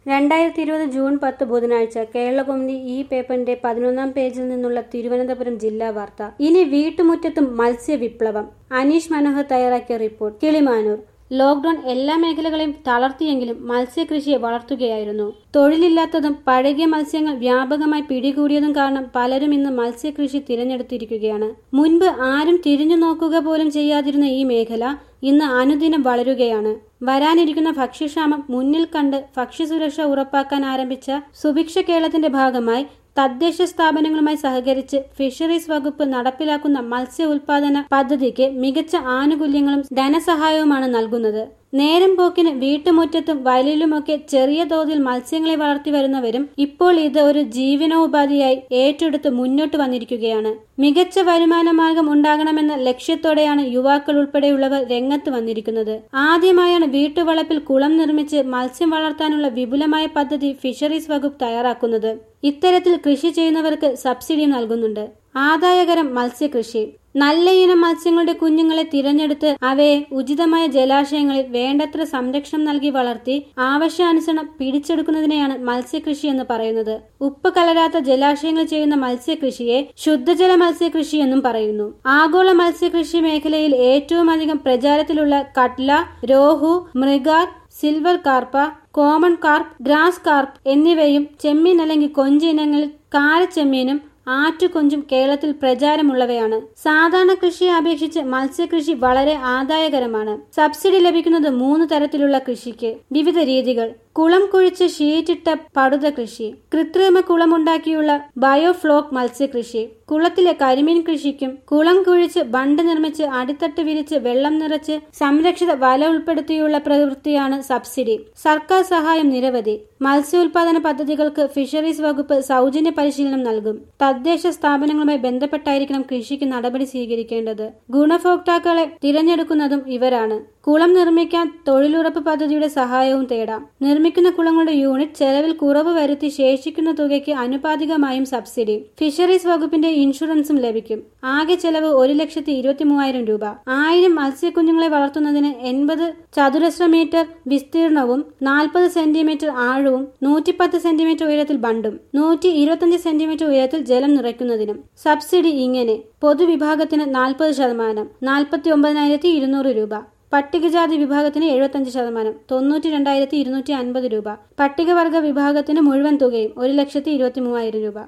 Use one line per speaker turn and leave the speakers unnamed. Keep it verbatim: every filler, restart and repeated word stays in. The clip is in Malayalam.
രണ്ടായിരത്തി ഇരുപത് ജൂൺ പത്ത് ബുധനാഴ്ച കേരളകൗമുദി ഈ പേപ്പറിന്റെ പതിനൊന്നാം പേജിൽ നിന്നുള്ള തിരുവനന്തപുരം ജില്ലാ വാർത്ത. ഇനി വീട്ടുമുറ്റത്തും മത്സ്യ വിപ്ലവം. അനീഷ് മനോഹർ തയ്യാറാക്കിയ റിപ്പോർട്ട്. കിളിമാനൂർ. ലോക്ഡൌൺ എല്ലാ മേഖലകളെയും തളർത്തിയെങ്കിലും മത്സ്യകൃഷിയെ വളർത്തുകയായിരുന്നു. തൊഴിലില്ലാത്തതും പഴകിയ മത്സ്യങ്ങൾ വ്യാപകമായി പിടികൂടിയതും കാരണം പലരും ഇന്ന് മത്സ്യകൃഷി തിരഞ്ഞെടുത്തിരിക്കുകയാണ്. മുൻപ് ആരും തിരിഞ്ഞു നോക്കുക പോലും ചെയ്യാതിരുന്ന ഈ മേഖല ഇന്ന് അനുദിനം വളരുകയാണ്. വരാനിരിക്കുന്ന ഭക്ഷ്യക്ഷാമം മുന്നിൽ കണ്ട് ഭക്ഷ്യസുരക്ഷ ഉറപ്പാക്കാൻ ആരംഭിച്ച സുഭിക്ഷ കേരളത്തിന്റെ ഭാഗമായി തദ്ദേശ സ്ഥാപനങ്ങളുമായി സഹകരിച്ച് ഫിഷറീസ് വകുപ്പ് നടപ്പിലാക്കുന്ന മത്സ്യ ഉൽപാദന പദ്ധതിക്ക് മികച്ച ആനുകൂല്യങ്ങളും ധനസഹായവുമാണ് നൽകുന്നത്. നേരം പോക്കിന് വീട്ടുമുറ്റത്തും വയലിലുമൊക്കെ ചെറിയ തോതിൽ മത്സ്യങ്ങളെ വളർത്തി വരുന്നവരും ഇപ്പോൾ ഇത് ഒരു ജീവനോപാധിയായി ഏറ്റെടുത്ത് മുന്നോട്ട് വന്നിരിക്കുകയാണ്. മികച്ച വരുമാന മാർഗം ഉണ്ടാകണമെന്ന ലക്ഷ്യത്തോടെയാണ് യുവാക്കൾ ഉൾപ്പെടെയുള്ളവർ രംഗത്ത് വന്നിരിക്കുന്നത്. ആദ്യമായാണ് വീട്ടുവളപ്പിൽ കുളം നിർമ്മിച്ച് മത്സ്യം വളർത്താനുള്ള വിപുലമായ പദ്ധതി ഫിഷറീസ് വകുപ്പ് തയ്യാറാക്കുന്നത്. ഇത്തരത്തിൽ കൃഷി ചെയ്യുന്നവർക്ക് സബ്സിഡിയും നൽകുന്നുണ്ട്. ആദായകരം മത്സ്യകൃഷി. നല്ല ഇനം മത്സ്യങ്ങളുടെ കുഞ്ഞുങ്ങളെ തിരഞ്ഞെടുത്ത് അവയെ ഉചിതമായ ജലാശയങ്ങളിൽ വേണ്ടത്ര സംരക്ഷണം നൽകി വളർത്തി ആവശ്യാനുസരണം പിടിച്ചെടുക്കുന്നതിനെയാണ് മത്സ്യകൃഷി എന്ന് പറയുന്നത്. ഉപ്പ് കലരാത്ത ജലാശയങ്ങൾ ചെയ്യുന്ന മത്സ്യകൃഷിയെ ശുദ്ധജല മത്സ്യകൃഷി എന്നും പറയുന്നു. ആഗോള മത്സ്യകൃഷി മേഖലയിൽ ഏറ്റവും അധികം പ്രചാരത്തിലുള്ള catla, rohu, mrigal, silver carp, common carp, grass carp എന്നിവയും ചെമ്മീൻ അല്ലെങ്കിൽ കൊഞ്ച് ഇനങ്ങളിൽ കാരച്ചെമ്മീനും ആറ്റുകൊഞ്ചും കേരളത്തിൽ പ്രചാരമുള്ളവയാണ്. സാധാരണ കൃഷിയെ അപേക്ഷിച്ച് മത്സ്യകൃഷി വളരെ ആദായകരമാണ്. സബ്സിഡി ലഭിക്കുന്നത് മൂന്ന് തരത്തിലുള്ള കൃഷിക്ക്. വിവിധ രീതികൾ. കുളം കുഴിച്ച് ഷീറ്റിട്ട പടുത കൃഷി. കൃത്രിമ കുളമുണ്ടാക്കിയുള്ള ബയോഫ്ലോക്ക് മത്സ്യകൃഷി. കുളത്തിലെ കരിമീൻ കൃഷിക്കും. കുളം കുഴിച്ച് ബണ്ട് നിർമ്മിച്ച് അടിത്തട്ട് വിരിച്ച് വെള്ളം നിറച്ച് സംരക്ഷിത വല ഉൾപ്പെടുത്തിയുള്ള പ്രവൃത്തിയാണ് സബ്സിഡി. സർക്കാർ സഹായം നിരവധി. മത്സ്യോൽപാദന പദ്ധതികൾക്ക് ഫിഷറീസ് വകുപ്പ് സൗജന്യ പരിശീലനം നൽകും. തദ്ദേശ സ്ഥാപനങ്ങളുമായി ബന്ധപ്പെട്ടായിരിക്കണം കൃഷിക്ക് നടപടി സ്വീകരിക്കേണ്ടത്. ഗുണഭോക്താക്കളെ തിരഞ്ഞെടുക്കുന്നതും ഇവരാണ്. കുളം നിർമ്മിക്കാൻ തൊഴിലുറപ്പ് പദ്ധതിയുടെ സഹായവും തേടാം. നിർമ്മിക്കുന്ന കുളങ്ങളുടെ യൂണിറ്റ് ചെലവിൽ കുറവ് വരുത്തി ശേഷിക്കുന്ന തുകയ്ക്ക് അനുപാതികമായും സബ്സിഡി. ഫിഷറീസ് വകുപ്പിന്റെ ഇൻഷുറൻസും ലഭിക്കും. ആകെ ചെലവ് ഒരു ലക്ഷത്തി ഇരുപത്തി മൂവായിരം രൂപ. ആയിരം മത്സ്യക്കുഞ്ഞുങ്ങളെ വളർത്തുന്നതിന് എൺപത് ചതുരശ്ര മീറ്റർ വിസ്തീർണവും നാൽപ്പത് സെന്റിമീറ്റർ ആഴവും നൂറ്റിപ്പത്ത് സെന്റിമീറ്റർ ഉയരത്തിൽ ബണ്ടും നൂറ്റി ഇരുപത്തിയഞ്ച് സെന്റിമീറ്റർ ഉയരത്തിൽ ജലം നിറയ്ക്കുന്നതിനും. സബ്സിഡി ഇങ്ങനെ: പൊതുവിഭാഗത്തിന് നാൽപ്പത് ശതമാനം നാൽപ്പത്തി ഒമ്പതിനായിരത്തി ഇരുന്നൂറ് രൂപ. പട്ടികജാതി വിഭാഗത്തിന് എഴുപത്തിയഞ്ച് ശതമാനം തൊണ്ണൂറ്റി രണ്ടായിരത്തി ഇരുന്നൂറ്റി അൻപത് രൂപ. പട്ടികവർഗ വിഭാഗത്തിന് മുഴുവൻ തുകയും ഒരു ലക്ഷത്തി ഇരുപത്തി മൂവായിരം രൂപ.